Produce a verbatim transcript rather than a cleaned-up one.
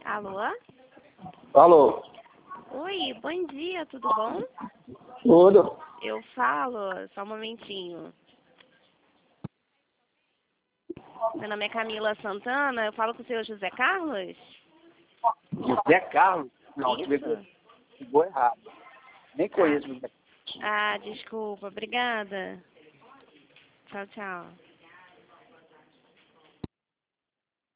Alô? Alô? Oi, bom dia, tudo bom? Tudo? Eu falo, só um momentinho. Meu nome é Camila Santana, eu falo com o senhor José Carlos? José Carlos? Não, Isso? você ligou errado. Nem conheço o José Carlos. Ah, desculpa, obrigada. Tchau, tchau.